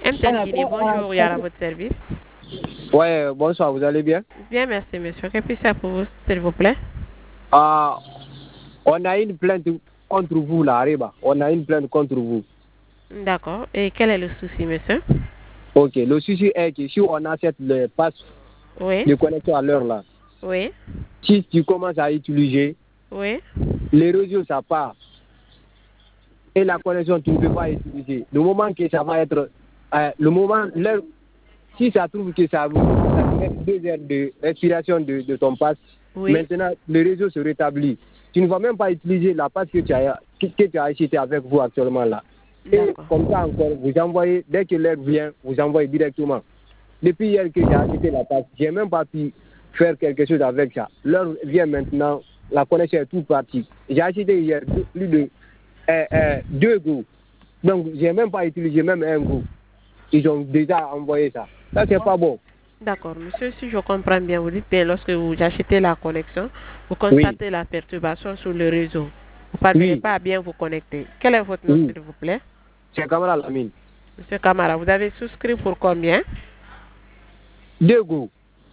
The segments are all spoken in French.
MTN Guinée, bonjour, il y a à votre service. Ouais, bonsoir, vous allez bien? Bien, merci, monsieur. Que puis-je faire pour vous, s'il vous plaît? Ah, on a une plainte contre vous, là, Areba. On a une plainte contre vous. D'accord. Et quel est le souci, monsieur? Ok, le souci est que si on achète le pass Oui. de connexion à l'heure, là, Oui. si tu commences à utiliser, Oui. les réseaux, ça part. Et la connexion, tu ne peux pas utiliser. Le moment que ça va être, le moment, l'heure, si ça trouve que ça vous reste 2 heures de respiration de ton pass, Oui. maintenant, le réseau se rétablit. Tu ne vas même pas utiliser la passe que tu as acheté avec vous actuellement là. Et comme ça encore, vous envoyez, dès que l'heure vient, vous envoyez directement. Depuis hier que j'ai acheté la passe, j'ai même pas pu faire quelque chose avec ça. L'heure vient maintenant, la connexion est tout partie. J'ai acheté hier plus de 2 goûts. Donc, j'ai même pas utilisé même un goût. Ils ont déjà envoyé ça. Ça, c'est pas bon. D'accord, monsieur, si je comprends bien, vous dites bien lorsque vous achetez la connexion, vous constatez la perturbation sur le réseau. Vous ne parvenez pas à bien vous connecter. Quel est votre nom, s'il vous plaît? C'est Camara Lamine. Monsieur Camara, vous avez souscrit pour combien? 2 goûts.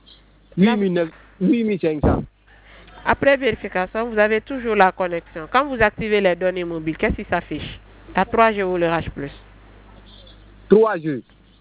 8500. Après vérification, vous avez toujours la connexion. Quand vous activez les données mobiles, qu'est-ce qui s'affiche? La 3G ou le H+. 3G.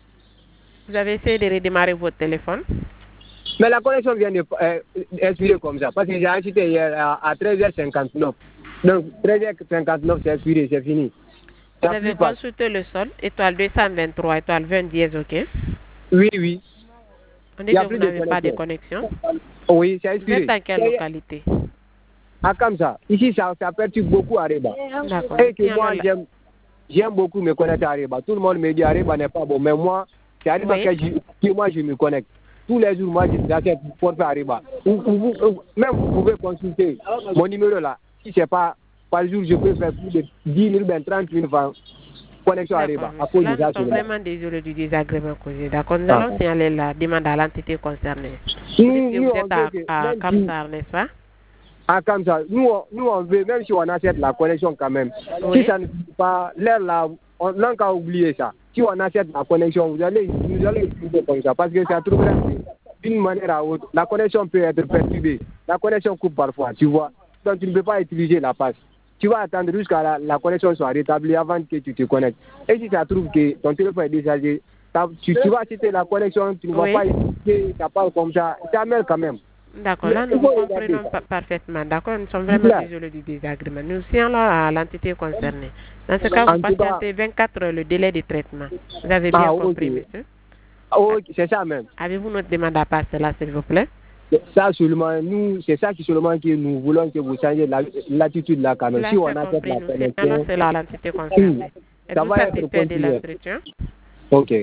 Vous avez essayé de redémarrer votre téléphone? Mais la connexion vient d'expirer comme ça. Parce que j'ai acheté hier à 13h59. Donc 13h59, c'est expiré, c'est fini. Vous avez consulté le sol, étoile 223, étoile 20 dièse, ok? Oui, oui. On dit que vous n'avez pas de connexion? Oui, c'est expiré. Vous êtes dans quelle localité? Ah, comme ça. Ici, ça perturbe beaucoup Areba. D'accord. Et que moi, j'aime beaucoup me connecter à Areba. Tout le monde me dit Areba n'est pas bon. Mais moi, c'est Areba que moi, je me connecte. Tous les jours, moi, j'achète pour faire Areba. Même vous pouvez consulter mon numéro là. Si c'est pas par jour, je peux faire plus de 10 000, 30 000 francs. Connexion Areba. Nous sommes vraiment désolés du désagrément causé. D'accord, nous allons signaler la demande à l'entité concernée. Vous êtes à Kamsar, n'est-ce pas? À Kamsar. Nous, on veut, même si on achète la connexion quand même. Oui. Si ça ne fait pas, l'air là, on n'a qu'à oublier ça. Si on achète la connexion, vous allez utiliser comme ça. Parce que ça trouve d'une manière à autre. La connexion peut être perturbée. La connexion coupe parfois, tu vois. Donc tu ne peux pas utiliser la passe. Tu vas attendre jusqu'à la connexion soit rétablie avant que tu te connectes. Et si ça trouve que ton téléphone est déchargé, tu vas acheter la connexion, tu ne vas pas utiliser, ça parle comme ça. Ça mène quand même. D'accord, là nous comprenons parfaitement. D'accord, nous sommes vraiment désolés du désagrément. Nous signalons à l'entité concernée. Dans ce cas, vous patientez 24 heures le délai de traitement. Vous avez bien compris, monsieur? Oui, c'est ça même. Avez-vous notre demande à passer là, s'il vous plaît? Ça seulement, c'est ça seulement que nous voulons que vous changiez l'attitude là quand même. Si on a cette connexion, c'est là l'entité concernée. Êtes-vous satisfait de l'entretien? Ok.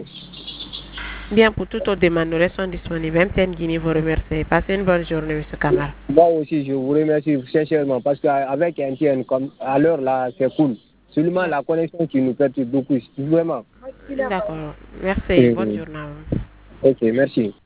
Bien, pour toute autre demande, nous restons disponibles. MTN Guinée vous remercie. Passez une bonne journée, M. Camara. Moi aussi, je vous remercie sincèrement parce qu'avec MTN, comme à l'heure là, c'est cool. Seulement la connexion qui nous perturbe beaucoup, vraiment. D'accord. Merci. Bonne journée. Ok, merci.